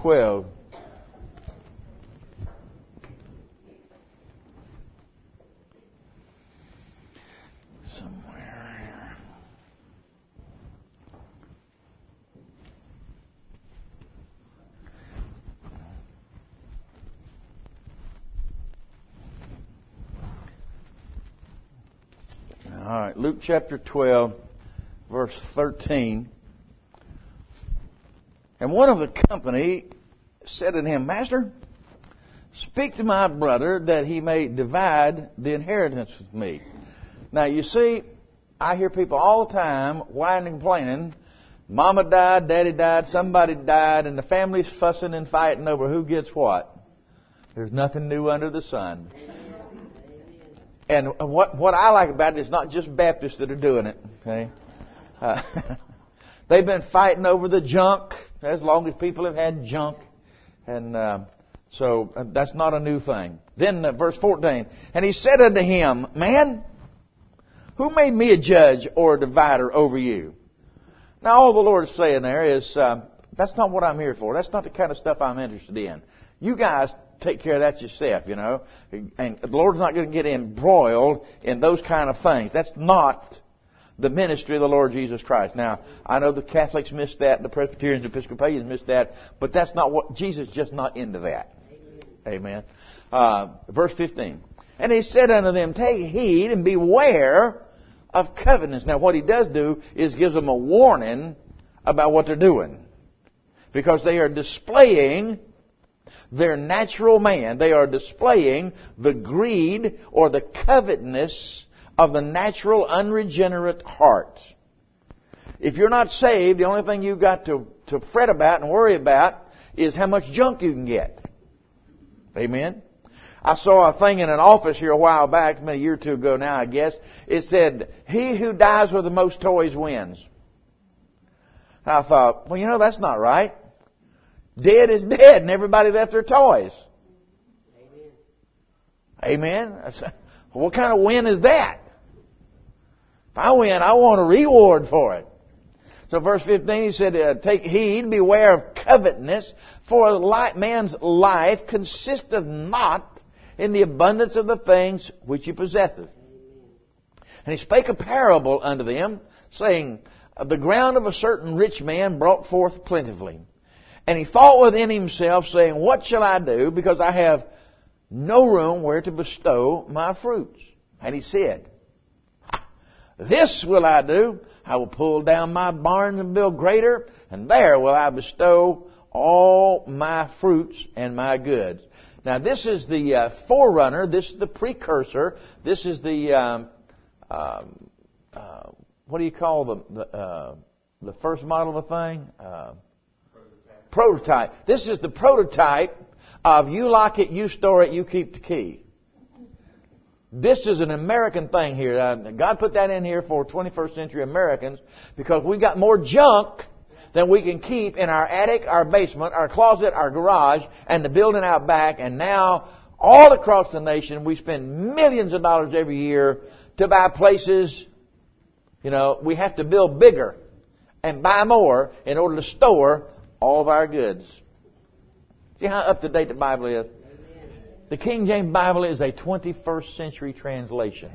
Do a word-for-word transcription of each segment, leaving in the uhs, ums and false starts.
twelve. Somewhere here. All right, Luke chapter twelve, verse thirteen. And one of the company said unto him, Master, speak to my brother that he may divide the inheritance with me. Now, you see, I hear people all the time whining and complaining. Mama died, Daddy died, somebody died, and the family's fussing and fighting over who gets what. There's nothing new under the sun. And what what I like about it is not just Baptists that are doing it. Okay, uh, they've been fighting over the junk as long as people have had junk, and uh, so uh, that's not a new thing. Then uh, verse fourteen, and he said unto him, Man, who made me a judge or a divider over you? Now all the Lord is saying there is, uh, that's not what I'm here for. That's not the kind of stuff I'm interested in. You guys take care of that yourself, you know. And the Lord's not going to get embroiled in those kind of things. That's not the ministry of the Lord Jesus Christ. Now, I know the Catholics missed that, the Presbyterians, Episcopalians missed that, but that's not what, Jesus is just not into that. Amen. Amen. Uh, verse fifteen. And he said unto them, Take heed and beware of covetousness. Now, what he does do is gives them a warning about what they're doing. Because they are displaying their natural man. They are displaying the greed or the covetousness of the natural unregenerate heart. If you're not saved, the only thing you've got to, to fret about and worry about is how much junk you can get. Amen? I saw a thing in an office here a while back, maybe a year or two ago now, I guess. It said, he who dies with the most toys wins. I thought, well, you know, that's not right. Dead is dead, and everybody left their toys. Amen? Amen? What kind of win is that? If I win, I want a reward for it. So verse fifteen, he said, uh, Take heed, beware of covetousness, for man's life consisteth not in the abundance of the things which he possesseth. And he spake a parable unto them, saying, The ground of a certain rich man brought forth plentifully. And he thought within himself, saying, What shall I do, because I have no room where to bestow my fruits? And he said, This will I do. I will pull down my barns and build greater, and there will I bestow all my fruits and my goods. Now, this is the uh, forerunner. This is the precursor. This is the um, um, uh, what do you call the the, uh, the first model of a thing? Uh, prototype. prototype. This is the prototype of you lock it, you store it, you keep the key. This is an American thing here. Uh, God put that in here for twenty-first century Americans because we got more junk than we can keep in our attic, our basement, our closet, our garage, and the building out back. And now, all across the nation, we spend millions of dollars every year to buy places. You know, we have to build bigger and buy more in order to store all of our goods. See how up to date the Bible is? The King James Bible is a twenty-first century translation.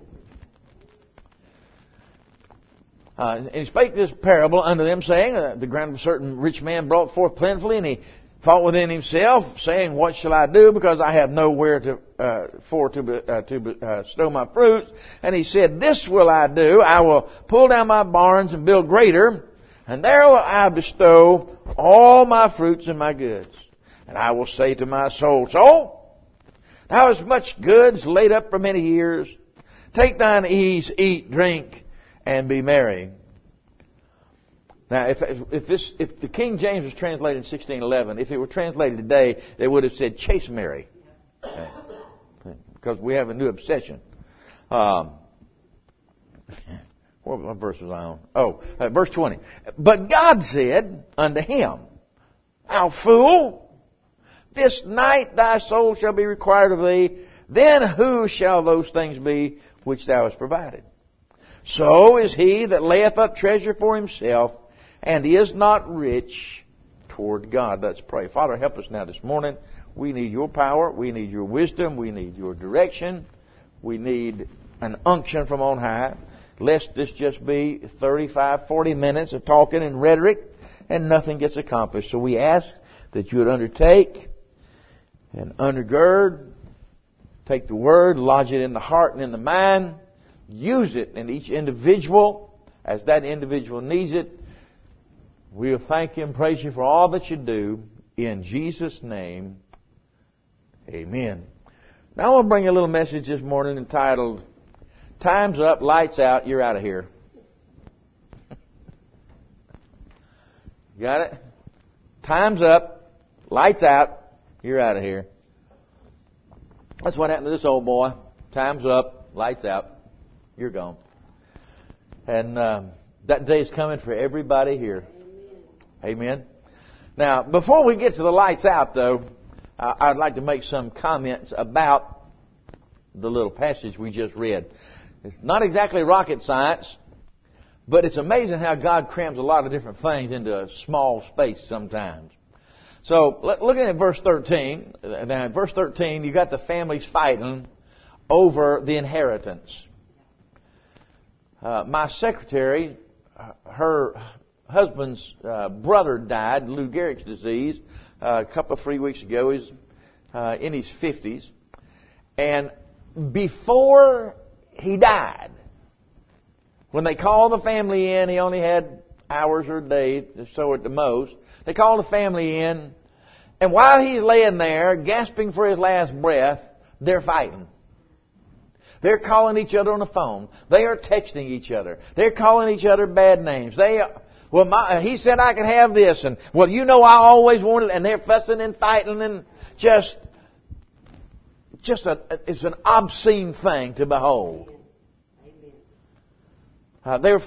Uh, and he spake this parable unto them, saying, uh, The ground of a certain rich man brought forth plentifully, and he thought within himself, saying, What shall I do, because I have nowhere to uh, for to uh, to uh, stow my fruits? And he said, This will I do: I will pull down my barns and build greater, and there will I bestow all my fruits and my goods. And I will say to my soul, Soul, thou hast much goods laid up for many years. Take thine ease, eat, drink, and be merry. Now, if if this if the King James was translated in sixteen eleven, if it were translated today, they would have said chase Mary, okay. Because we have a new obsession. Um, what, what verse was I on? Oh, uh, verse twenty. But God said unto him, Thou fool, this night thy soul shall be required of thee. Then who shall those things be which thou hast provided? So is he that layeth up treasure for himself, and is not rich toward God. Let's pray. Father, help us now this morning. We need your power. We need your wisdom. We need your direction. We need an unction from on high. Lest this just be thirty-five, forty minutes of talking and rhetoric and nothing gets accomplished. So we ask that you would undertake and undergird, take the Word, lodge it in the heart and in the mind, use it in each individual as that individual needs it. We'll thank you and praise you for all that you do. In Jesus' name, amen. Now I want to bring you a little message this morning entitled, Time's Up, Lights Out, You're Out of Here. Got it? Time's up, lights out, you're out of here. That's what happened to this old boy. Time's up, lights out, you're gone. And um, that day is coming for everybody here. Amen. Amen. Now, before we get to the lights out, though, uh, I'd like to make some comments about the little passage we just read. It's not exactly rocket science, but it's amazing how God crams a lot of different things into a small space sometimes. So, looking at verse thirteen, now in verse thirteen, you got the families fighting over the inheritance. Uh, my secretary, her husband's uh, brother died, Lou Gehrig's disease, uh, a couple of three weeks ago. He's uh, in his fifties. And before he died, when they called the family in, he only had hours or a day or so at the most. They called the family in, and while he's laying there, gasping for his last breath, they're fighting. They're calling each other on the phone. They are texting each other. They're calling each other bad names. They, well, my, he said I could have this, and well, you know I always wanted, and they're fussing and fighting, and just, just a, it's an obscene thing to behold. Uh, they're,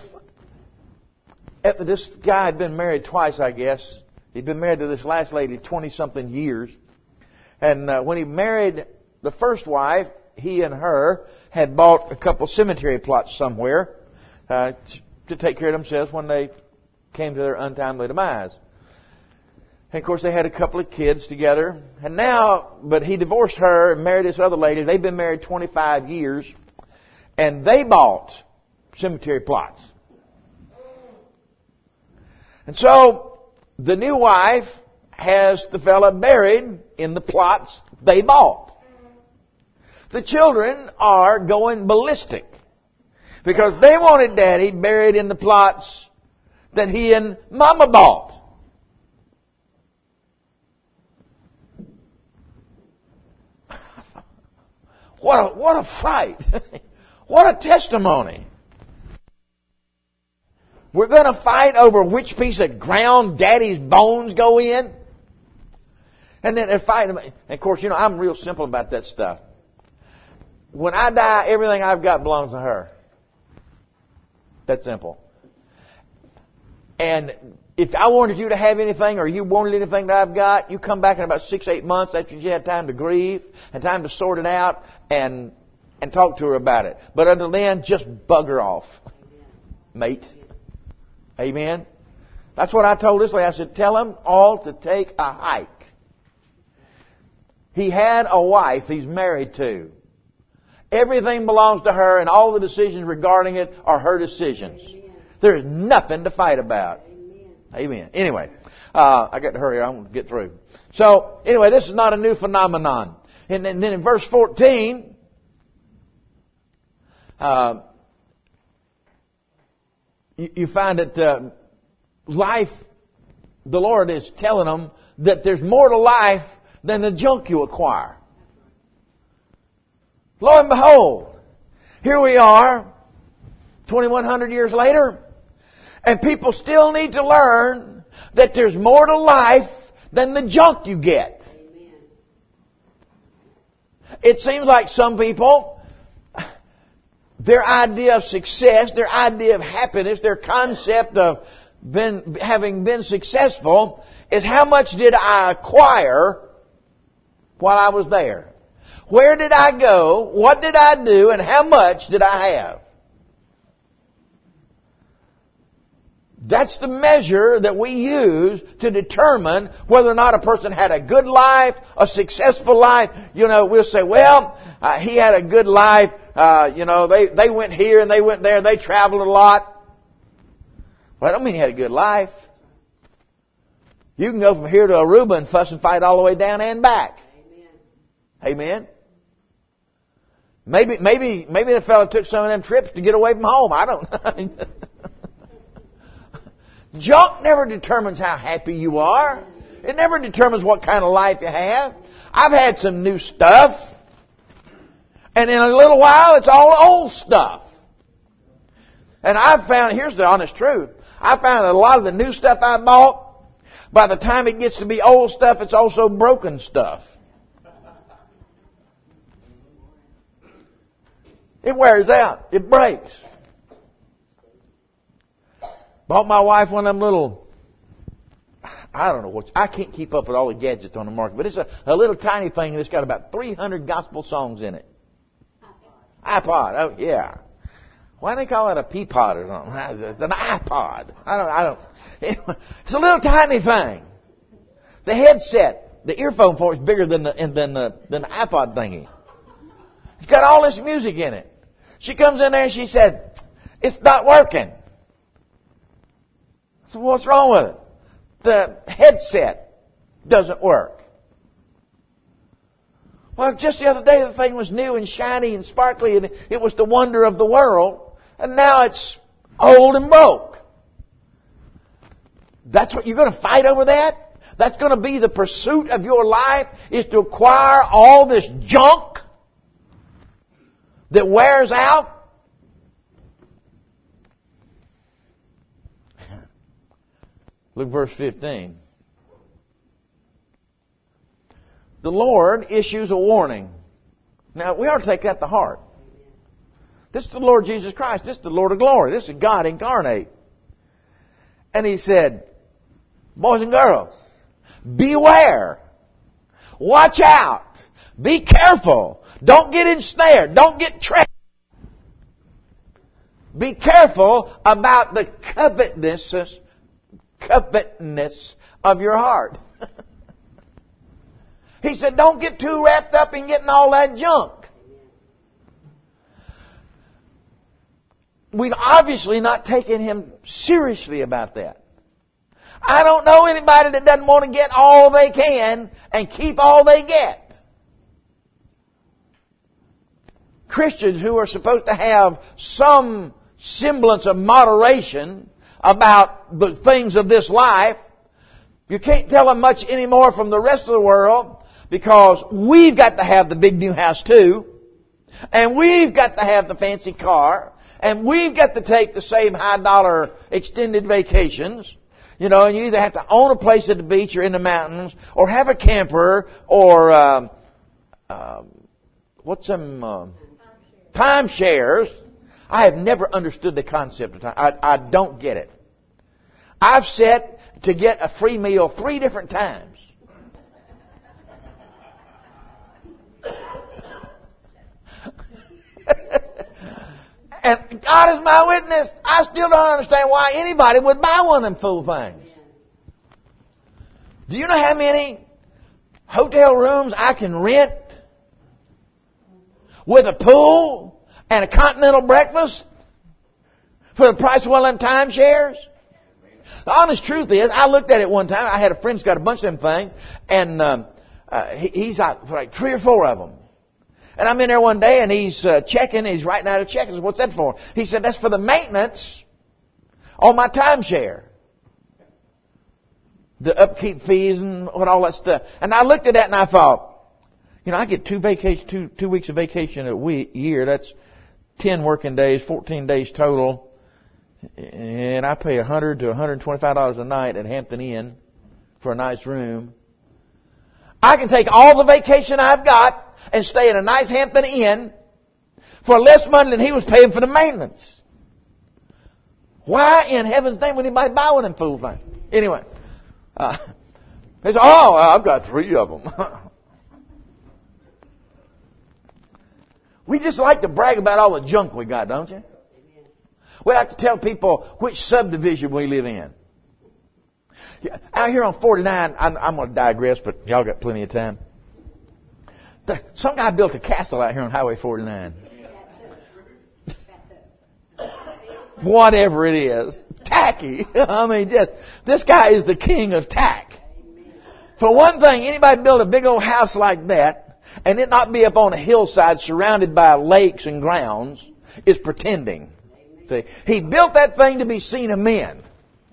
this guy had been married twice, I guess. He'd been married to this last lady twenty-something years. And uh, when he married the first wife, he and her had bought a couple cemetery plots somewhere uh, to take care of themselves when they came to their untimely demise. And of course, they had a couple of kids together. And now, but he divorced her and married this other lady. They've been married twenty-five years. And they bought cemetery plots. And so, the new wife has the fella buried in the plots they bought. The children are going ballistic because they wanted Daddy buried in the plots that he and Mama bought. What a, what a fight. What a testimony. We're going to fight over which piece of ground Daddy's bones go in. And then they're fighting. And of course, you know, I'm real simple about that stuff. When I die, everything I've got belongs to her. That's simple. And if I wanted you to have anything or you wanted anything that I've got, you come back in about six, eight months after you had time to grieve and time to sort it out and and talk to her about it. But until then, just bugger off, mate. Amen. That's what I told this lady. I said, tell them all to take a hike. He had a wife he's married to. Everything belongs to her and all the decisions regarding it are her decisions. Amen. There's nothing to fight about. Amen. Amen. Anyway, uh, I got to hurry. I'm going to get through. So, anyway, this is not a new phenomenon. And then, then in verse fourteen, uh, you find that uh, life, the Lord is telling them that there's more to life than the junk you acquire. Lo and behold, here we are, twenty-one hundred years later, and people still need to learn that there's more to life than the junk you get. Amen. It seems like some people, their idea of success, their idea of happiness, their concept of been, having been successful is how much did I acquire while I was there? Where did I go? What did I do? And how much did I have? That's the measure that we use to determine whether or not a person had a good life, a successful life. You know, we'll say, well, uh, he had a good life. Uh, you know, they, they went here and they went there. They traveled a lot. Well, I don't mean he had a good life. You can go from here to Aruba and fuss and fight all the way down and back. Amen. Amen. Maybe, maybe, maybe the fellow took some of them trips to get away from home. I don't know. Junk never determines how happy you are. It never determines what kind of life you have. I've had some new stuff. And in a little while, it's all old stuff. And I've found, here's the honest truth, I found that a lot of the new stuff I bought, by the time it gets to be old stuff, it's also broken stuff. It wears out. It breaks. Bought my wife one of them little, I don't know what, I can't keep up with all the gadgets on the market, but it's a, a little tiny thing and it's got about three hundred gospel songs in it. iPod. iPod, oh yeah. Why do they call it a Peapod or something? It's an iPod. I don't, I don't, anyway, it's a little tiny thing. The headset, the earphone for it is bigger than the, than the, than the iPod thingy. It's got all this music in it. She comes in there and she said, it's not working. So what's wrong with it? The headset doesn't work. Well, just the other day the thing was new and shiny and sparkly and it was the wonder of the world. And now it's old and broke. That's what you're going to fight over that? That's going to be the pursuit of your life, is to acquire all this junk that wears out? Look verse fifteen. The Lord issues a warning. Now, we ought to take that to heart. This is the Lord Jesus Christ. This is the Lord of glory. This is God incarnate. And He said, boys and girls, beware. Watch out. Be careful. Don't get ensnared. Don't get trapped. Be careful about the covetousness, covetousness of your heart. He said, don't get too wrapped up in getting all that junk. We've obviously not taken Him seriously about that. I don't know anybody that doesn't want to get all they can and keep all they get. Christians who are supposed to have some semblance of moderation about the things of this life, you can't tell them much anymore from the rest of the world, because we've got to have the big new house too, and we've got to have the fancy car, and we've got to take the same high dollar extended vacations. You know, and you either have to own a place at the beach or in the mountains, or have a camper, or um, uh, what's some uh, timeshares. I have never understood the concept of time. I, I don't get it. I've set to get a free meal three different times. And God is my witness, I still don't understand why anybody would buy one of them fool things. Do you know how many hotel rooms I can rent with a pool and a continental breakfast for the price of one of them timeshares? The honest truth is, I looked at it one time. I had a friend who's got a bunch of them things, and um, uh, he, he's got like three or four of them. And I'm in there one day, and he's uh, checking. He's writing out a check. I said, what's that for? He said, that's for the maintenance on my timeshare. The upkeep fees and what all that stuff. And I looked at that and I thought, you know, I get two vacation, two two weeks of vacation a week, year. That's ten working days, fourteen days total. And I pay one hundred to one hundred twenty-five dollars a night at Hampton Inn for a nice room. I can take all the vacation I've got and stay in a nice Hampton Inn for less money than he was paying for the maintenance. Why in heaven's name would anybody buy one of them fool things? Anyway, uh, he said, oh, I've got three of them. We just like to brag about all the junk we got, don't you? We like to tell people which subdivision we live in. Out here on forty-nine, I'm, I'm going to digress, but y'all got plenty of time. The, some guy built a castle out here on Highway forty-nine. Whatever it is. Tacky. I mean, just, this guy is the king of tack. For one thing, anybody build a big old house like that, and it not be up on a hillside surrounded by lakes and grounds, is pretending. See, he built that thing to be seen of men.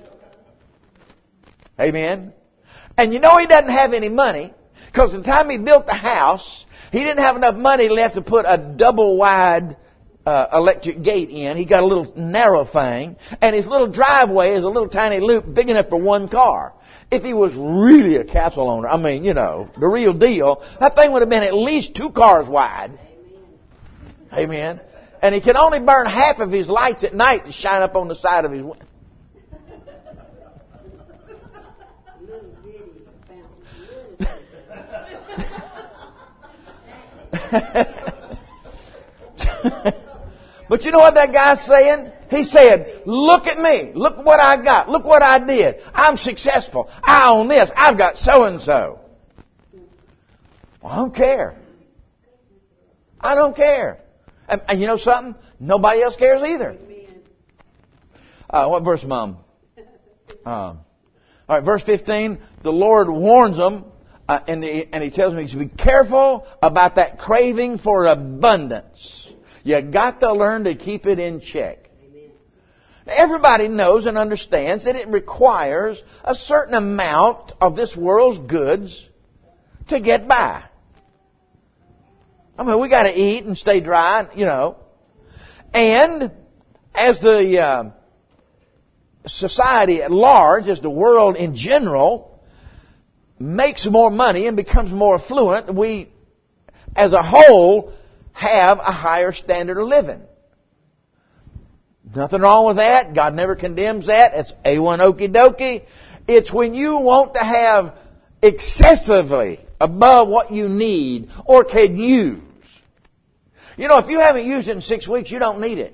Amen. And you know he doesn't have any money, because the time he built the house, he didn't have enough money left to put a double wide uh, electric gate in. He got a little narrow thing, and his little driveway is a little tiny loop big enough for one car. If he was really a castle owner, I mean, you know, the real deal, that thing would have been at least two cars wide. Amen. And he can only burn half of his lights at night to shine up on the side of his window. But you know what that guy's saying? He said, look at me. Look what I got. Look what I did. I'm successful. I own this. I've got so-and-so. Well, I don't care. I don't care. And, and you know something? Nobody else cares either. Uh, what verse, Mom? Uh, all right, verse fifteen. The Lord warns them, uh, and, he, and He tells me to be careful about that craving for abundance. You got to learn to keep it in check. Amen. Everybody knows and understands that it requires a certain amount of this world's goods to get by. I mean, we got to eat and stay dry, you know. And as the uh, society at large, as the world in general, makes more money and becomes more affluent, we, as a whole, have a higher standard of living. Nothing wrong with that. God never condemns that. It's A one okie dokie. It's when you want to have excessively above what you need or can use. You know, if you haven't used it in six weeks, you don't need it.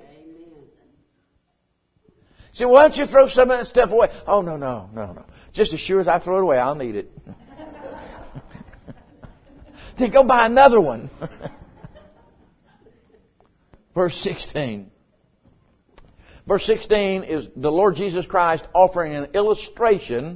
So why don't you throw some of that stuff away? Oh, no, no, no, no. Just as sure as I throw it away, I'll need it. Then go buy another one. Verse sixteen. Verse sixteen is the Lord Jesus Christ offering an illustration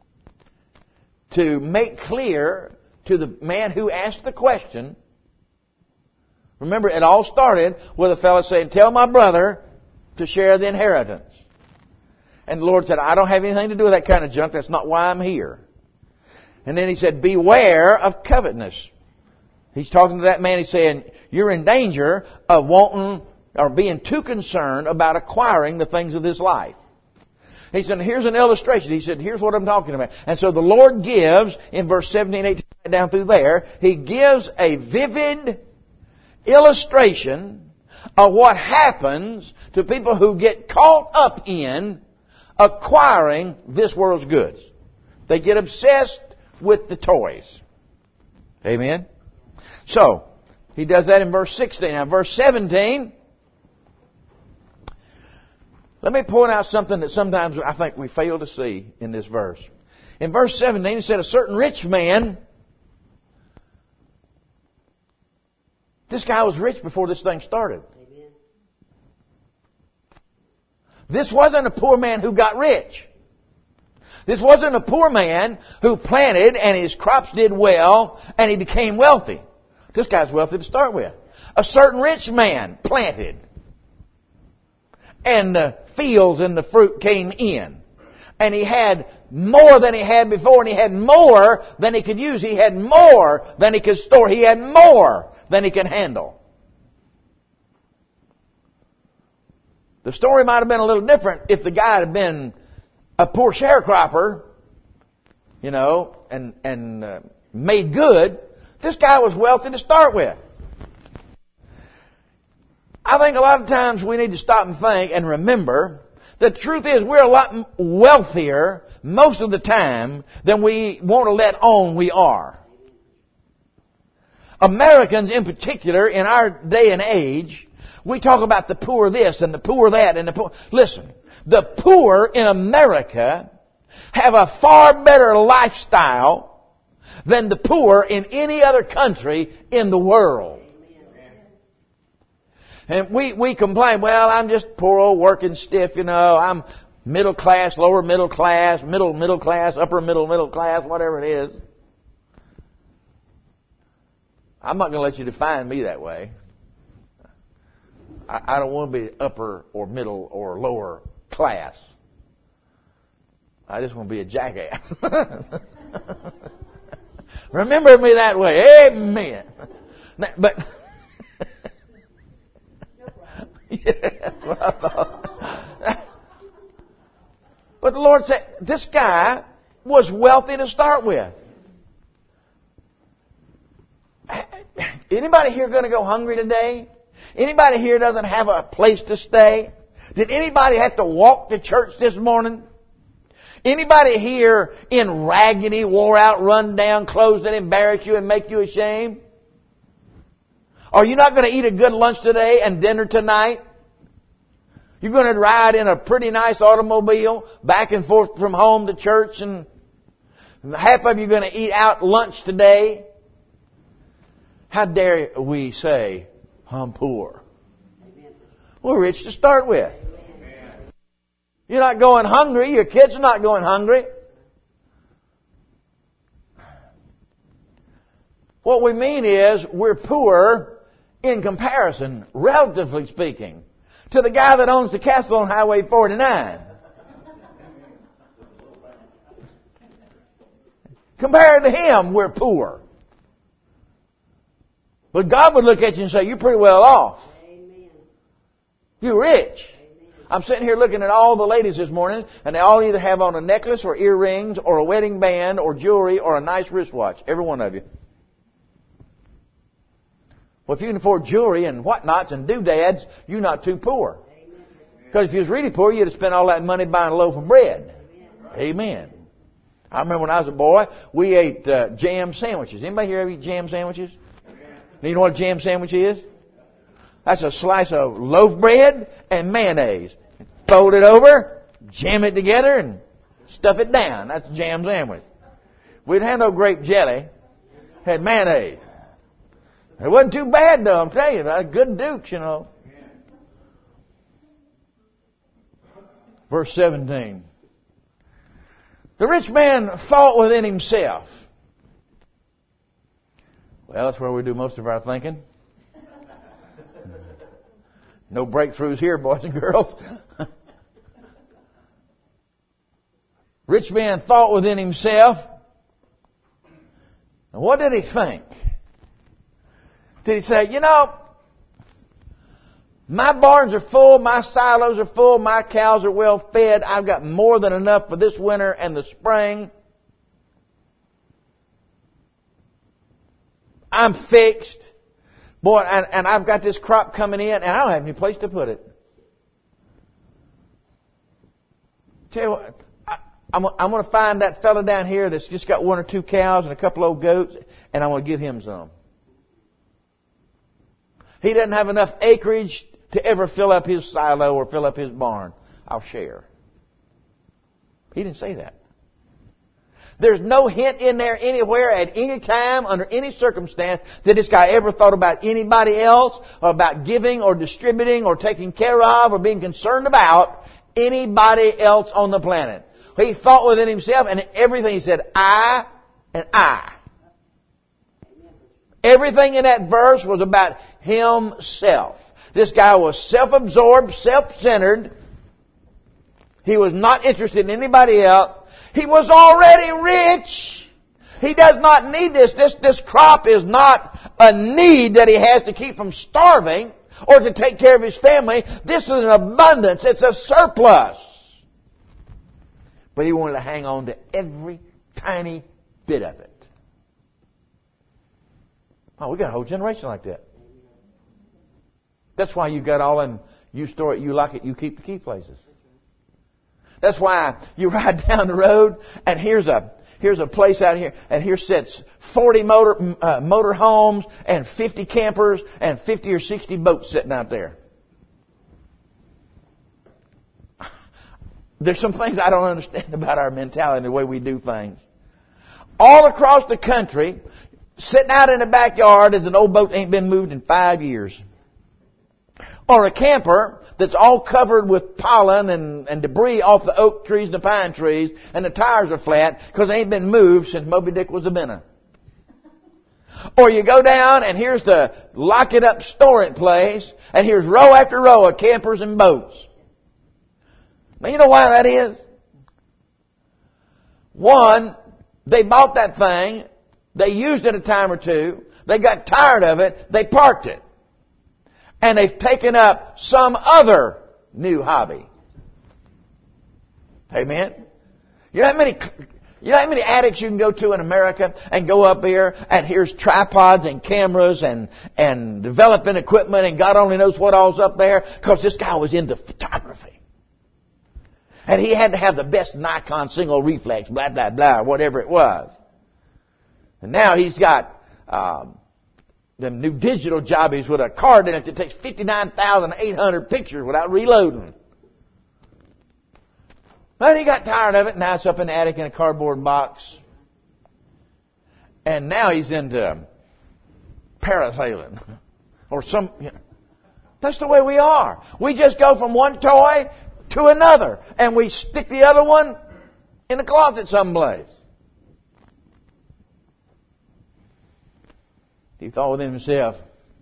to make clear to the man who asked the question. Remember, it all started with a fellow saying, tell my brother to share the inheritance. And the Lord said, I don't have anything to do with that kind of junk. That's not why I'm here. And then He said, beware of covetousness. He's talking to that man. He's saying, you're in danger of wanting or being too concerned about acquiring the things of this life. He said, here's an illustration. He said, here's what I'm talking about. And so the Lord gives, in verse seventeen, eighteen, down through there, He gives a vivid illustration of what happens to people who get caught up in acquiring this world's goods. They get obsessed with the toys. Amen? So, He does that in verse sixteen. Now, verse seventeen, let me point out something that sometimes I think we fail to see in this verse. In verse seventeen, He said, a certain rich man, this guy was rich before this thing started. Amen. This wasn't a poor man who got rich. This wasn't a poor man who planted and his crops did well and he became wealthy. This guy's wealthy to start with. A certain rich man planted. And the fields and the fruit came in. And he had more than he had before. And he had more than he could use. He had more than he could store. He had more than he could handle. The story might have been a little different if the guy had been a poor sharecropper, you know, and, and uh, made good. This guy was wealthy to start with. I think a lot of times we need to stop and think and remember the truth is we're a lot wealthier most of the time than we want to let on we are. Americans in particular, in our day and age, We talk about the poor this and the poor that and the poor. Listen, the poor in America have a far better lifestyle than the poor in any other country in the world. And we, we complain, well, I'm just poor old working stiff, you know, I'm middle class, lower middle class, middle middle class, upper middle middle class, whatever it is. I'm not going to let you define me that way. I, I don't want to be upper or middle or lower class. I just want to be a jackass. Remember me that way. Amen. But yeah, that's what I thought. But the Lord said, this guy was wealthy to start with. Anybody here going to go hungry today? Anybody here doesn't have a place to stay? Did anybody have to walk to church this morning? Anybody here in raggedy, wore out, run down clothes that embarrass you and make you ashamed? Are you not going to eat a good lunch today and dinner tonight? You're going to ride in a pretty nice automobile back and forth from home to church, and half of you are going to eat out lunch today. How dare we say, I'm poor? We're rich to start with. You're not going hungry. Your kids are not going hungry. What we mean is we're poor in comparison, relatively speaking, to the guy that owns the castle on Highway forty-nine. Compared to him, we're poor. But God would look at you and say, you're pretty well off. Amen. You're rich. Amen. I'm sitting here looking at all the ladies this morning, and they all either have on a necklace or earrings or a wedding band or jewelry or a nice wristwatch. Every one of you. Well, if you can afford jewelry and whatnots and doodads, you're not too poor. Because if you was really poor, you'd have spent all that money buying a loaf of bread. Amen. Amen. I remember when I was a boy, we ate uh, jam sandwiches. Anybody here ever eat jam sandwiches? Do you know what a jam sandwich is? That's a slice of loaf bread and mayonnaise. Fold it over, jam it together, and stuff it down. That's a jam sandwich. We didn't have no grape jelly. Had mayonnaise. It wasn't too bad, though, I'm telling you. Good dukes, you know. Verse seventeen. The rich man thought within himself. Well, that's where we do most of our thinking. No breakthroughs here, boys and girls. Rich man thought within himself. And what did he think? Did he say, you know, my barns are full, my silos are full, my cows are well fed, I've got more than enough for this winter and the spring. I'm fixed. Boy, and, and I've got this crop coming in, and I don't have any place to put it. Tell you what, I, I'm, I'm going to find that fella down here that's just got one or two cows and a couple old goats, and I'm going to give him some. He doesn't have enough acreage to ever fill up his silo or fill up his barn. I'll share. He didn't say that. There's no hint in there anywhere at any time, under any circumstance, that this guy ever thought about anybody else, or about giving or distributing or taking care of or being concerned about anybody else on the planet. He thought within himself, and everything he said, I and I. Everything in that verse was about himself. This guy was self-absorbed, self-centered. He was not interested in anybody else. He was already rich. He does not need this. This, this crop is not a need that he has to keep from starving or to take care of his family. This is an abundance. It's a surplus. But he wanted to hang on to every tiny bit of it. Oh, we got a whole generation like that. That's why you got all them, you store it, you like it, you keep the key places. That's why you ride down the road and here's a here's a place out here and here sits forty motor uh, motor homes and fifty campers and fifty or sixty boats sitting out there. there's some things I don't understand about our mentality and the way we do things. All across the country, sitting out in the backyard is an old boat that ain't been moved in five years. Or a camper that's all covered with pollen and, and debris off the oak trees and the pine trees, and the tires are flat because they ain't been moved since Moby Dick was a minnow. Or you go down and here's the lock it up, store it place, and here's row after row of campers and boats. Now you know why that is? One, they bought that thing, they used it a time or two, they got tired of it, they parked it. And they've taken up some other new hobby. Amen? You know how many, you know how many attics you can go to in America and go up here and here's tripods and cameras and, and developing equipment and God only knows what all's up there because this guy was into photography. And he had to have the best Nikon single reflex, blah, blah, blah, whatever it was. And now he's got, um, them new digital jobbies with a card in it that takes fifty-nine thousand eight hundred pictures without reloading. But he got tired of it. Now it's up in the attic in a cardboard box. And now he's into parasailing. Or some... You know, that's the way we are. We just go from one toy to another. And we stick the other one in the closet someplace. He thought within himself,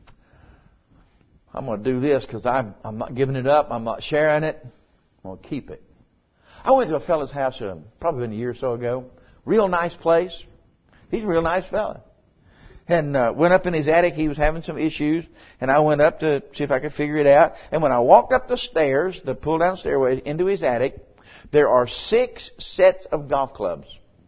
I'm going to do this because I'm, I'm not giving it up. I'm not sharing it. I'm going to keep it. I went to a fellow's house uh, probably been a year or so ago. Real nice place. He's a real nice fella. And uh, went up in his attic. He was having some issues. And I went up to see if I could figure it out. And when I walked up the stairs, the pull down stairway into his attic, there are six sets of golf clubs.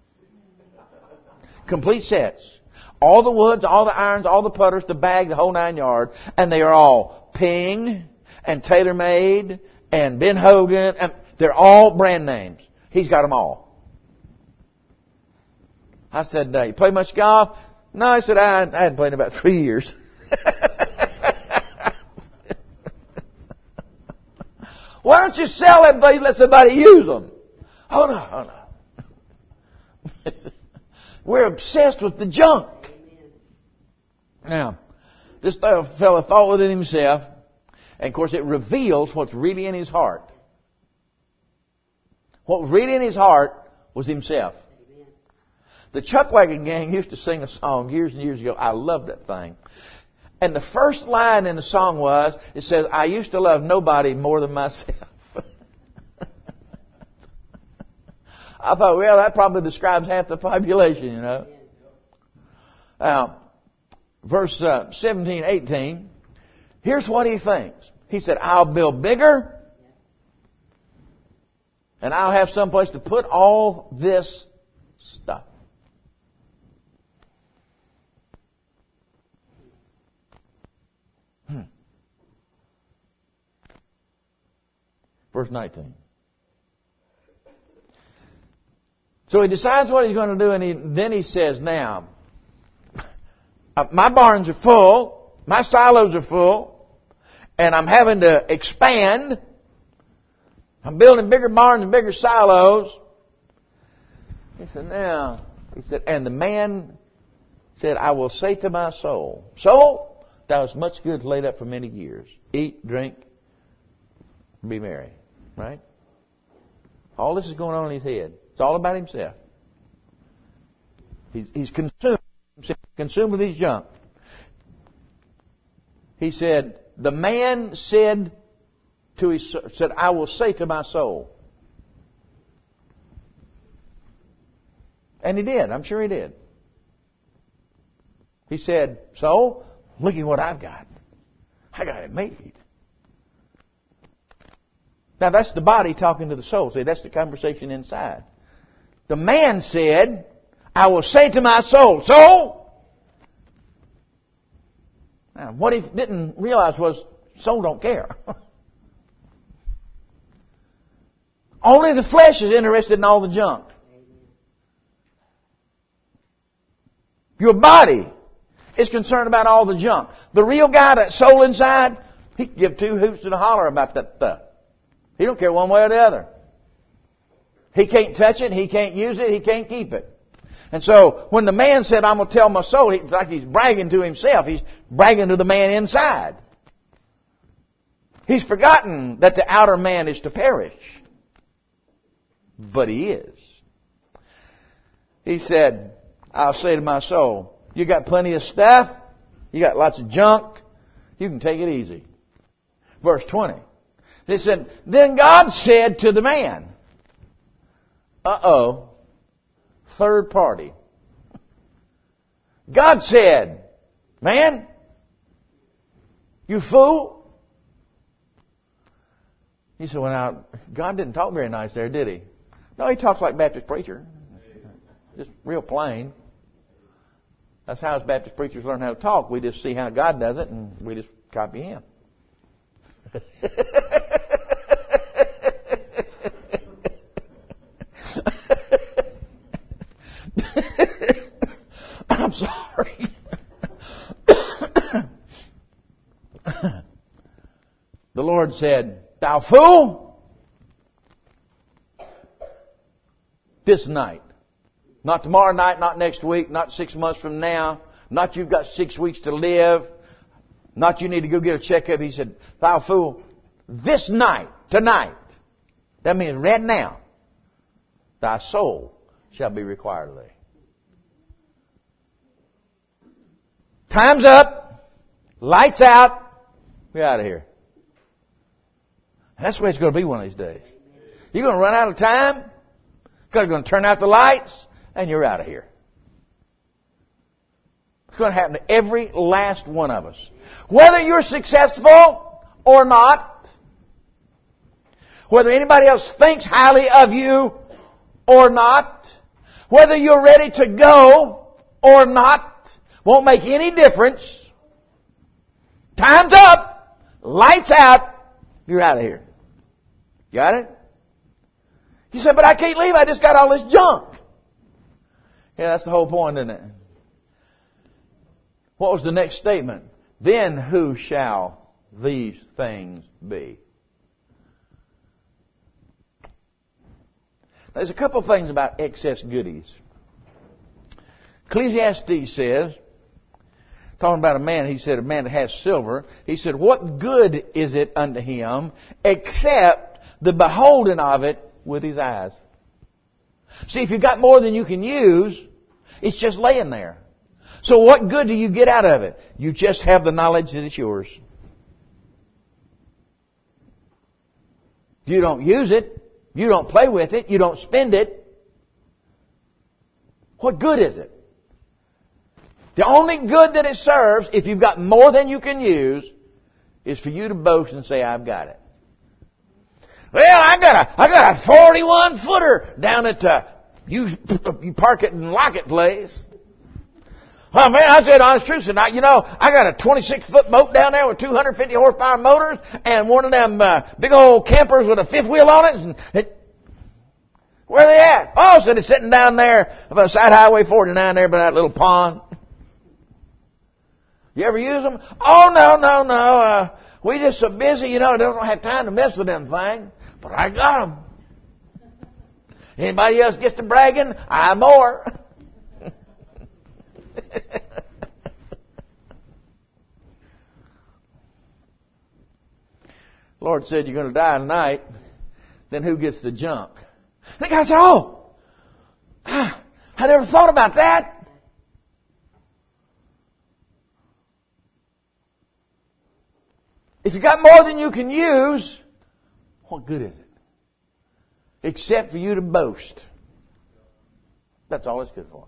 Complete sets. All the woods, all the irons, all the putters, the bag, the whole nine yards. And they are all Ping and TaylorMade and Ben Hogan. And they're all brand names. He's got them all. I said, uh, you play much golf? No, I said, I, I hadn't played in about three years. Why don't you sell them and let somebody use them? Oh no, oh no. We're obsessed with the junk. Now, this fellow thought within himself, and of course it reveals what's really in his heart. What was really in his heart was himself. The Chuckwagon Gang used to sing a song years and years ago. I loved that thing. And the first line in the song was, it says, I used to love nobody more than myself. I thought, well, that probably describes half the population, you know. Now, verse uh, seventeen, eighteen, here's what he thinks. He said, I'll build bigger, and I'll have someplace to put all this stuff. Hmm. Verse nineteen. So he decides what he's going to do, and he, then he says, now, my barns are full, my silos are full, and I'm having to expand. I'm building bigger barns and bigger silos. He said, now, he said, and the man said, I will say to my soul, soul, thou hast much good laid up for many years. Eat, drink, be merry. Right? All this is going on in his head. It's all about himself. He's, he's consumed, consumed with his junk. He said, the man said to his, said, I will say to my soul. And he did. I'm sure he did. He said, soul, look at what I've got. I got it made. Now that's the body talking to the soul. See, that's the conversation inside. The man said, I will say to my soul, soul. Now, what he didn't realize was, soul don't care. Only the flesh is interested in all the junk. Your body is concerned about all the junk. The real guy, that soul inside, he can give two hoots and a holler about that stuff. He don't care one way or the other. He can't touch it. He can't use it. He can't keep it. And so when the man said, I'm going to tell my soul, it's like he's bragging to himself. He's bragging to the man inside. He's forgotten that the outer man is to perish. But he is. He said, I'll say to my soul, you got plenty of stuff. You got lots of junk. You can take it easy. Verse twenty. They said, then God said to the man, uh-oh, third party. God said, man, you fool. He said, well now, God didn't talk very nice there, did he? No, he talks like Baptist preacher. Just real plain. That's how us Baptist preachers learn how to talk. We just see how God does it and we just copy him. I'm sorry. The Lord said, thou fool, this night, not tomorrow night, not next week, not six months from now, not you've got six weeks to live, not you need to go get a checkup. He said, thou fool, this night, tonight, that means right now, thy soul shall be required of thee. Time's up. Lights out. We're out of here. That's the way it's going to be one of these days. You're going to run out of time. God's going to turn out the lights. And you're out of here. It's going to happen to every last one of us. Whether you're successful or not. Whether anybody else thinks highly of you or not. Whether you're ready to go or not. Won't make any difference. Time's up. Lights out. You're out of here. Got it? You said, but I can't leave. I just got all this junk. Yeah, that's the whole point, isn't it? What was the next statement? Then who shall these things be? There's a couple of things about excess goodies. Ecclesiastes says, talking about a man, he said, a man that has silver, he said, what good is it unto him except the beholding of it with his eyes? See, if you've got more than you can use, it's just laying there. So what good do you get out of it? You just have the knowledge that it's yours. You don't use it. You don't play with it. You don't spend it. What good is it? The only good that it serves, if you've got more than you can use, is for you to boast and say, I've got it. Well, I got a, I got a forty-one footer down at the, you, you park it and lock it place. Oh man, I said honest truth tonight. You know, I got a twenty-six foot boat down there with two hundred fifty horsepower motors and one of them uh, big old campers with a fifth wheel on it. And it where are they at? Oh, so they're sitting down there beside Highway forty-nine there by that little pond. You ever use them? Oh, no, no, no. Uh, we just so busy, you know, don't have time to mess with them things. But I got them. Anybody else gets to bragging? I more. Lord said you're going to die tonight. Then who gets the junk? The guy said, oh, I never thought about that. If you got more than you can use, what good is it? Except for you to boast. That's all it's good for.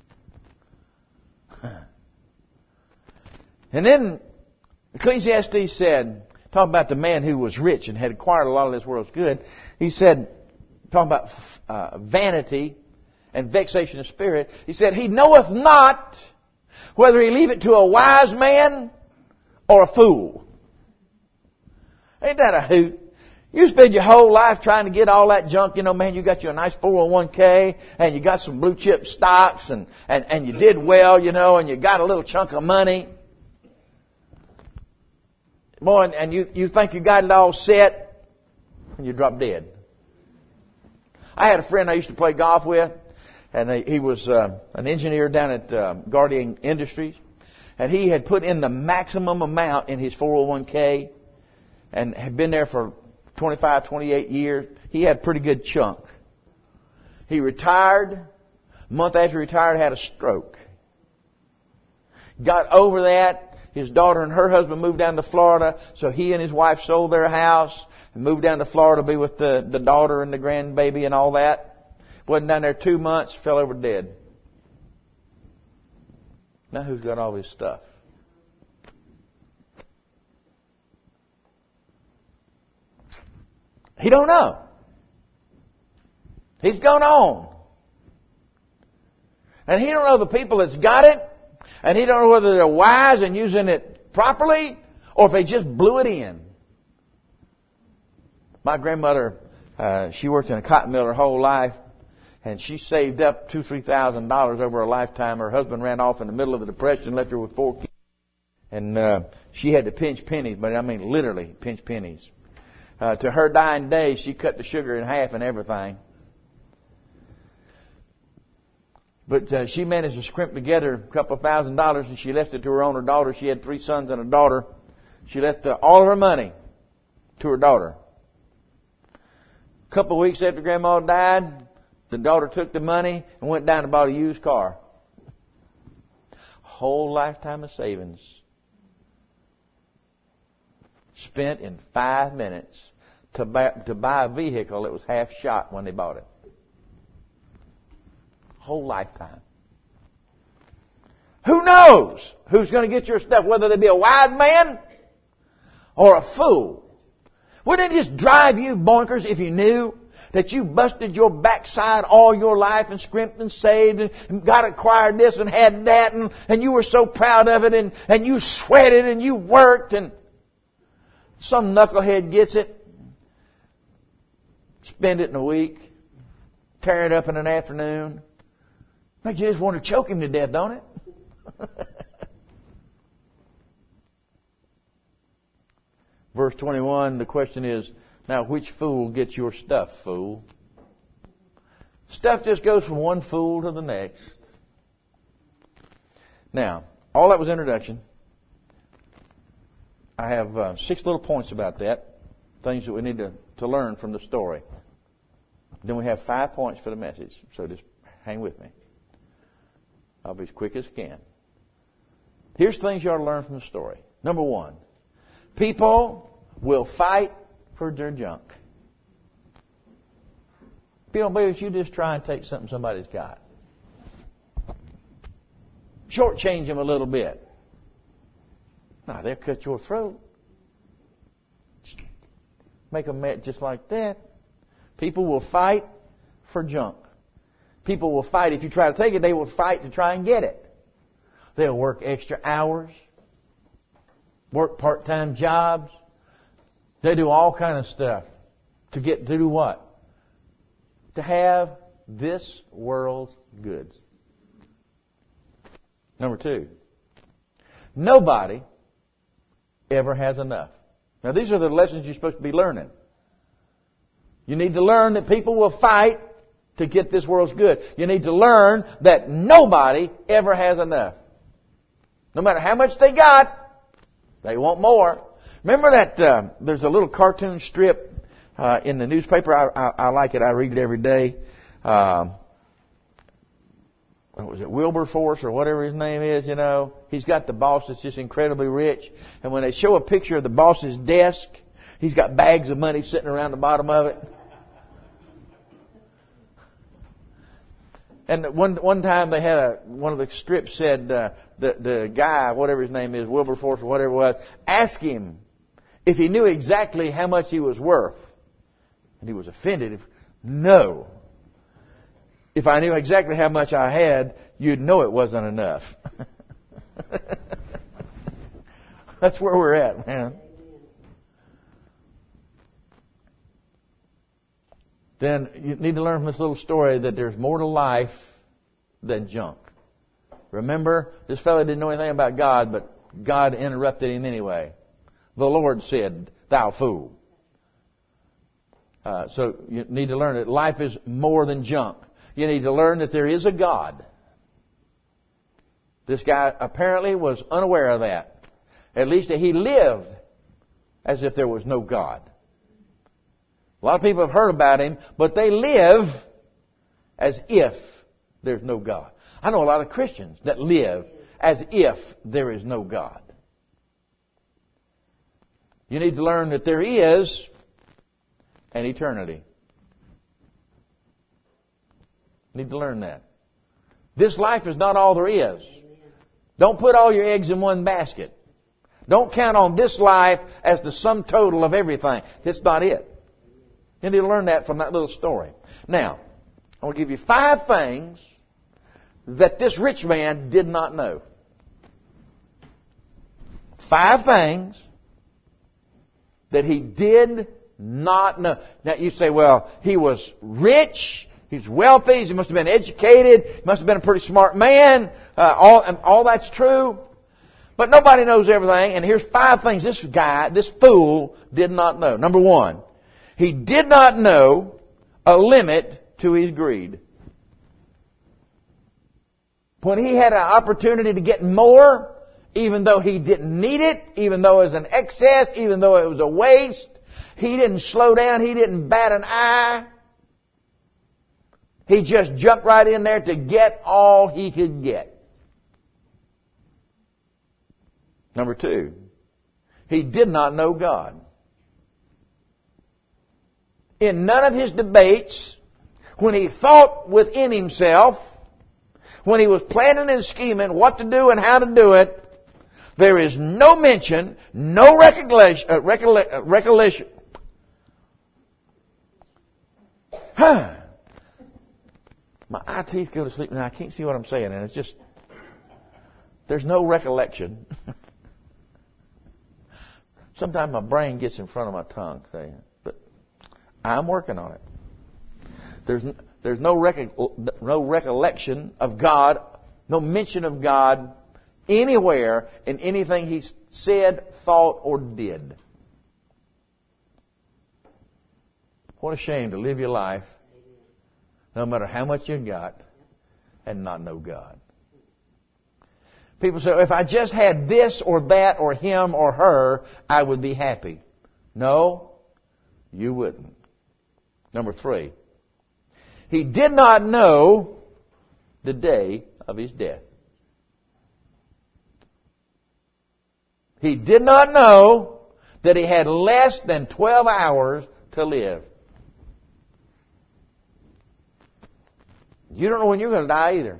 And then Ecclesiastes said, talking about the man who was rich and had acquired a lot of this world's good, he said, talking about uh, vanity and vexation of spirit, he said, he knoweth not whether he leave it to a wise man or a fool. Ain't that a hoot? You spend your whole life trying to get all that junk. You know, man, you got you a nice four oh one k and you got some blue chip stocks and, and, and you did well, you know, and you got a little chunk of money. Boy, and, and you, you think you got it all set and you drop dead. I had a friend I used to play golf with, and he, he was uh, an engineer down at uh, Guardian Industries, and he had put in the maximum amount in his four oh one k, and had been there for twenty-five, twenty-eight years. He had a pretty good chunk. He retired. A month after he retired, had a stroke. Got over that. His daughter and her husband moved down to Florida, so he and his wife sold their house and moved down to Florida to be with the, the daughter and the grandbaby and all that. Wasn't down there two months, fell over dead. Now who's got all his stuff? He don't know. He's gone on. And he don't know the people that's got it. And he don't know whether they're wise and using it properly or if they just blew it in. My grandmother, uh, she worked in a cotton mill her whole life. And she saved up two, three thousand dollars over a lifetime. Her husband ran off in the middle of the Depression and left her with four kids. And uh, she had to pinch pennies, but I mean literally pinch pennies. Uh, to her dying days, she cut the sugar in half and everything. But uh, she managed to scrimp together a couple of thousand dollars, and she left it to her own her daughter. She had three sons and a daughter. She left uh, all of her money to her daughter. A couple of weeks after Grandma died, the daughter took the money and went down and bought a used car. Whole lifetime of savings spent in five minutes to buy, to buy a vehicle that was half shot when they bought it. Whole lifetime. Who knows who's going to get your stuff, whether they be a wise man or a fool? Wouldn't it just drive you bonkers if you knew that you busted your backside all your life and scrimped and saved and got acquired this and had that and, and you were so proud of it and, and you sweated and you worked and some knucklehead gets it, spend it in a week, tear it up in an afternoon. Makes you just want to choke him to death, don't it? Verse twenty-one, the question is, now which fool gets your stuff, fool? Stuff just goes from one fool to the next. Now, all that was introduction. I have uh, six little points about that, things that we need to, to learn from the story. Then we have five points for the message, so just hang with me. I'll be as quick as I can. Here's things you ought to learn from the story. Number one, people will fight for their junk. People don't believe you just try and take something somebody's got. Shortchange them a little bit. Now, they'll cut your throat. Make them mad just like that. People will fight for junk. People will fight. If you try to take it, they will fight to try and get it. They'll work extra hours, work part-time jobs. They do all kind of stuff to get to do what? To have this world's goods. Number two, nobody ever has enough. Now, these are the lessons you're supposed to be learning. You need to learn that people will fight to get this world's good. You need to learn that nobody ever has enough. No matter how much they got, they want more. Remember that uh, there's a little cartoon strip uh, in the newspaper. I, I, I like it. I read it every day. Um, what was it, Wilberforce or whatever his name is, you know. He's got the boss that's just incredibly rich. And when they show a picture of the boss's desk, he's got bags of money sitting around the bottom of it. And one one time they had a one of the strips said uh, the the guy, whatever his name is, Wilberforce or whatever it was, asked him if he knew exactly how much he was worth, and he was offended. If, no, if I knew exactly how much I had, you'd know it wasn't enough. That's where we're at, man. Then you need to learn from this little story that there's more to life than junk. Remember, this fellow didn't know anything about God, but God interrupted him anyway. The Lord said, "Thou fool." Uh, so you need to learn that life is more than junk. You need to learn that there is a God. This guy apparently was unaware of that. At least that he lived as if there was no God. A lot of people have heard about him, but they live as if there's no God. I know a lot of Christians that live as if there is no God. You need to learn that there is an eternity. You need to learn that. This life is not all there is. Don't put all your eggs in one basket. Don't count on this life as the sum total of everything. That's not it. You need to learn that from that little story. Now, I want to give you five things that this rich man did not know. Five things that he did not know. Now you say, well, he was rich, he's wealthy, he must have been educated, he must have been a pretty smart man. Uh, all, all that's true. But nobody knows everything. And here's five things this guy, this fool, did not know. Number one, he did not know a limit to his greed. When he had an opportunity to get more, even though he didn't need it, even though it was an excess, even though it was a waste, he didn't slow down, he didn't bat an eye. He just jumped right in there to get all he could get. Number two, he did not know God. In none of his debates, when he thought within himself, when he was planning and scheming what to do and how to do it, there is no mention, no recollection, uh, recolle- uh, recollection. Huh. My eye teeth go to sleep now. I can't see what I'm saying, and it's just, there's no recollection. Sometimes my brain gets in front of my tongue, saying, but I'm working on it. There's there's no reco- no recollection of God, no mention of God anywhere in anything he said, thought, or did. What a shame to live your life, no matter how much you got, and not know God. People say, if I just had this or that or him or her, I would be happy. No, you wouldn't. Number three, he did not know the day of his death. He did not know that he had less than twelve hours to live. You don't know when you're going to die either.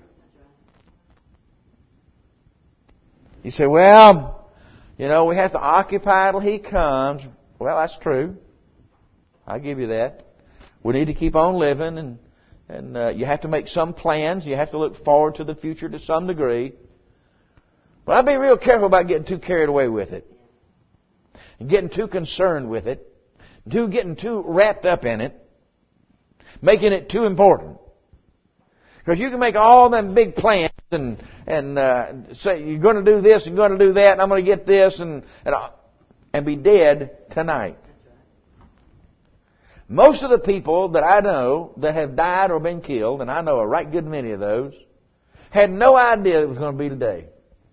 You say, well, you know, we have to occupy till he comes. Well, that's true. I'll give you that. We need to keep on living, and and uh, you have to make some plans. You have to look forward to the future to some degree. But I'll be real careful about getting too carried away with it. And getting too concerned with it. Too getting too wrapped up in it. Making it too important. Because you can make all them big plans and and uh, say you're going to do this and going to do that and I'm going to get this and and, and be dead tonight. Most of the people that I know that have died or been killed, and I know a right good many of those, had no idea it was going to be today.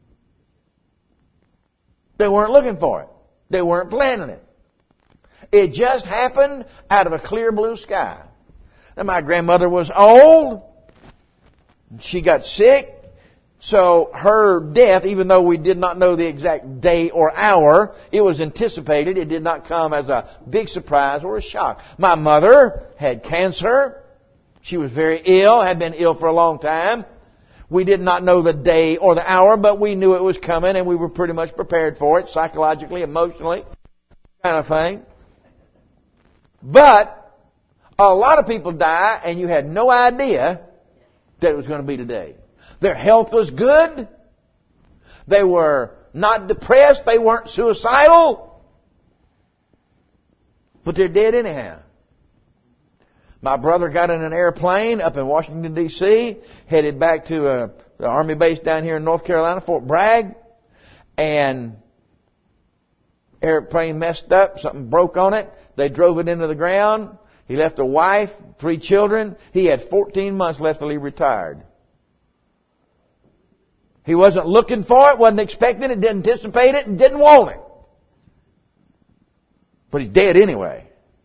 They weren't looking for it. They weren't planning it. It just happened out of a clear blue sky. Now, my grandmother was old. She got sick. So her death, even though we did not know the exact day or hour, it was anticipated. It did not come as a big surprise or a shock. My mother had cancer. She was very ill, had been ill for a long time. We did not know the day or the hour, but we knew it was coming and we were pretty much prepared for it, psychologically, emotionally, kind of thing. But a lot of people die and you had no idea that it was going to be today. Their health was good. They were not depressed. They weren't suicidal. But they're dead anyhow. My brother got in an airplane up in Washington, D C, headed back to uh, the Army base down here in North Carolina, Fort Bragg, and airplane messed up. Something broke on it. They drove it into the ground. He left a wife, three children. He had fourteen months left till he retired. He wasn't looking for it, wasn't expecting it, didn't anticipate it, and didn't want it. But he's dead anyway.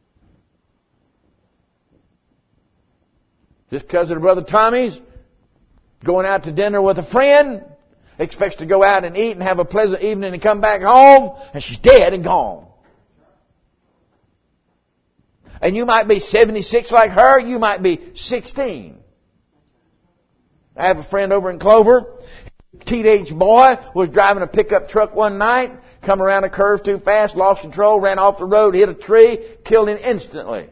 Just because of Brother Tommy's going out to dinner with a friend, expects to go out and eat and have a pleasant evening and come back home, and she's dead and gone. And you might be seventy-six like her, you might be sixteen. I have a friend over in Clover. Teenage boy was driving a pickup truck one night, come around a curve too fast, lost control, ran off the road, hit a tree, killed him instantly.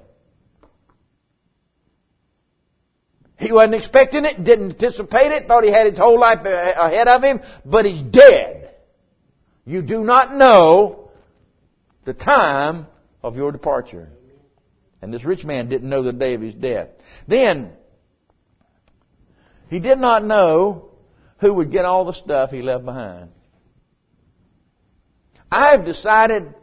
He wasn't expecting it, didn't anticipate it, thought he had his whole life ahead of him, but he's dead. You do not know the time of your departure. And this rich man didn't know the day of his death. Then, he did not know who would get all the stuff he left behind. I've decided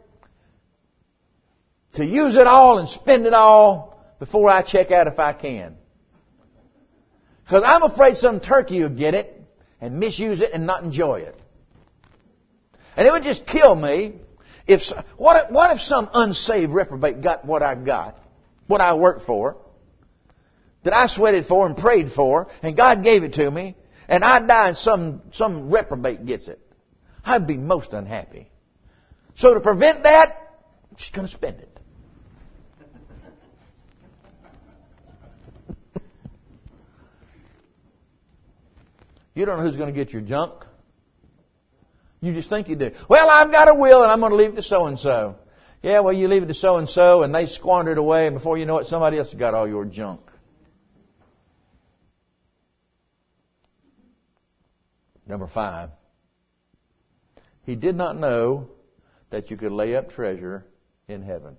to use it all and spend it all before I check out if I can. Because I'm afraid some turkey will get it and misuse it and not enjoy it. And it would just kill me if, what if, what if some unsaved reprobate got what I got, what I worked for, that I sweated for and prayed for, and God gave it to me, and I die and some, some reprobate gets it. I'd be most unhappy. So to prevent that, I'm just going to spend it. You don't know who's going to get your junk. You just think you do. Well, I've got a will and I'm going to leave it to so-and-so. Yeah, well, you leave it to so-and-so and they squander it away, and before you know it, somebody else has got all your junk. Number five. He did not know that you could lay up treasure in heaven.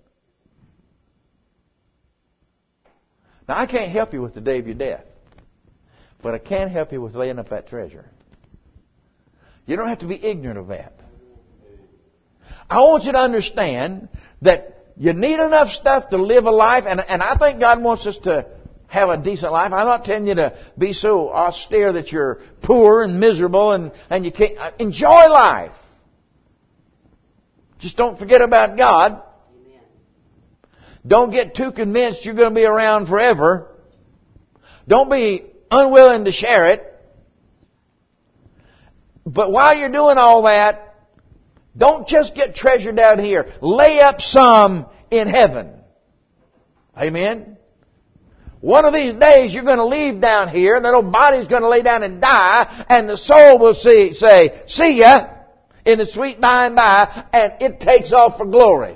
Now, I can't help you with the day of your death, but I can help you with laying up that treasure. You don't have to be ignorant of that. I want you to understand that you need enough stuff to live a life, and, and I think God wants us to have a decent life. I'm not telling you to be so austere that you're poor and miserable and, and you can't. Enjoy life. Just don't forget about God. Amen. Don't get too convinced you're going to be around forever. Don't be unwilling to share it. But while you're doing all that, don't just get treasure down here. Lay up some in heaven. Amen? One of these days you're going to leave down here, and that old body's going to lay down and die, and the soul will see, say, see ya, in the sweet by and by, and it takes off for glory.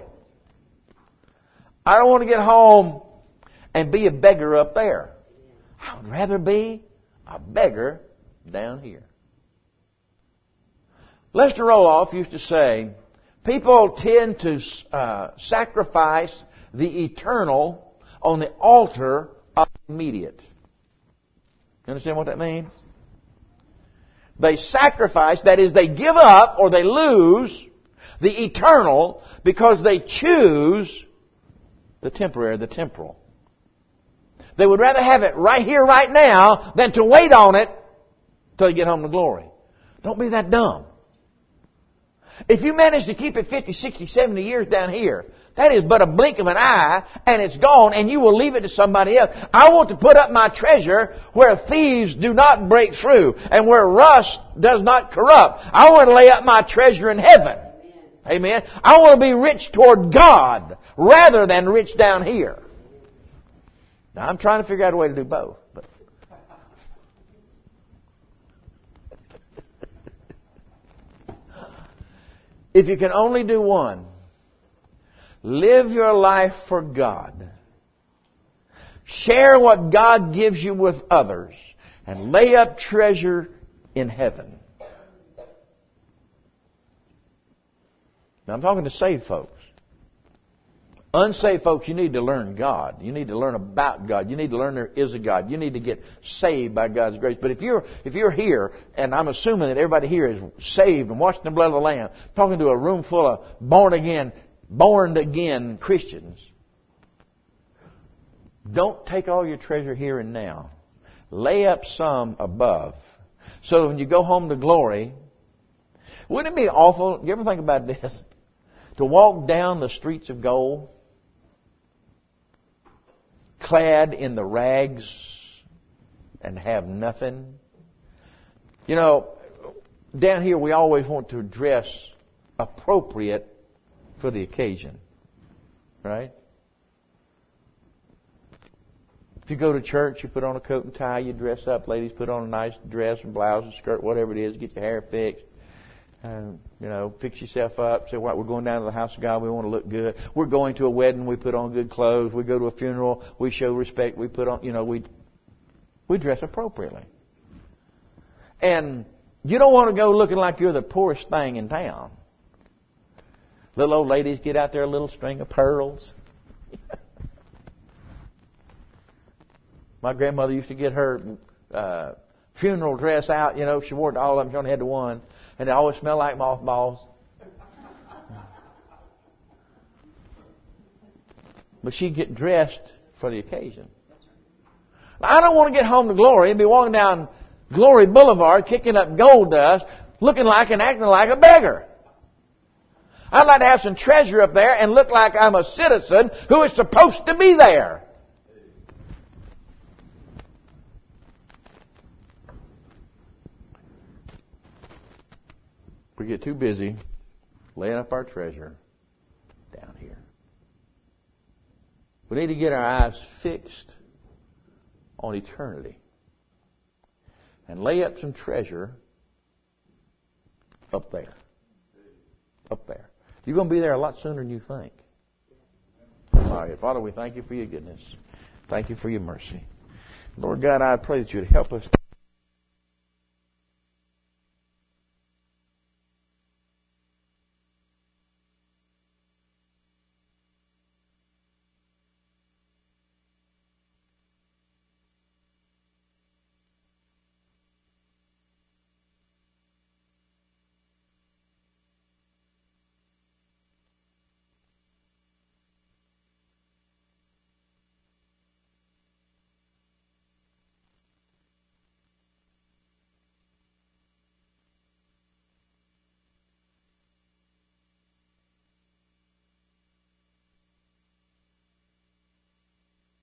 I don't want to get home and be a beggar up there. I would rather be a beggar down here. Lester Roloff used to say, people tend to uh, sacrifice the eternal on the altar of the immediate. You understand what that means? They sacrifice, that is, they give up or they lose the eternal because they choose the temporary, the temporal. They would rather have it right here, right now, than to wait on it till you get home to glory. Don't be that dumb. If you manage to keep it fifty, sixty, seventy years down here, that is but a blink of an eye, and it's gone, and you will leave it to somebody else. I want to put up my treasure where thieves do not break through, and where rust does not corrupt. I want to lay up my treasure in heaven. Amen. I want to be rich toward God rather than rich down here. Now, I'm trying to figure out a way to do both. But if you can only do one, live your life for God. Share what God gives you with others. And lay up treasure in heaven. Now, I'm talking to saved folks. Unsaved folks, you need to learn God. You need to learn about God. You need to learn there is a God. You need to get saved by God's grace. But if you're if you're here, and I'm assuming that everybody here is saved and washed in the blood of the Lamb, talking to a room full of born again, born again Christians, Don't take all your treasure here and now. Lay up some above. So that when you go home to glory, wouldn't it be awful? You ever think about this? To walk down the streets of gold, clad in the rags, and have nothing. You know, down here we always want to dress appropriate for the occasion. Right? If you go to church, you put on a coat and tie, you dress up. Ladies put on a nice dress and blouse and skirt, whatever it is. Get your hair fixed. Um, you know, fix yourself up. Say, what, we're going down to the house of God. We want to look good. We're going to a wedding. We put on good clothes. We go to a funeral. We show respect. We put on, you know, we we dress appropriately. And you don't want to go looking like you're the poorest thing in town. Little old ladies get out there a little string of pearls. My grandmother used to get her uh, funeral dress out. You know, she wore it to all of them. She only had the one. And it always smelled like mothballs. But she'd get dressed for the occasion. Now, I don't want to get home to glory and be walking down Glory Boulevard kicking up gold dust, looking like and acting like a beggar. I'd like to have some treasure up there and look like I'm a citizen who is supposed to be there. We get too busy laying up our treasure down here. We need to get our eyes fixed on eternity and lay up some treasure up there. Up there. You're going to be there a lot sooner than you think. All right, Father, we thank you for your goodness. Thank you for your mercy. Lord God, I pray that you would help us